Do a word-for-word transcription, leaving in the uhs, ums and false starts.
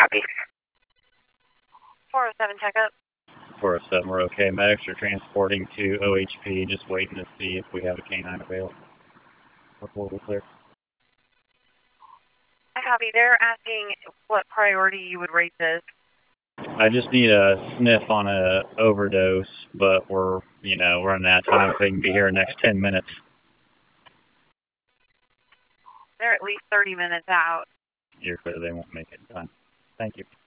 Copy. four oh seven checkup. four oh seven, we're okay. Medics are transporting to O H P, just waiting to see if we have a canine available. We're clear. I copy. They're asking what priority you would rate this. I just need a sniff on a overdose, but we're, you know, running out of time. If they can be here in the next ten minutes. They're at least thirty minutes out. You're clear. They won't make it in time. Thank you.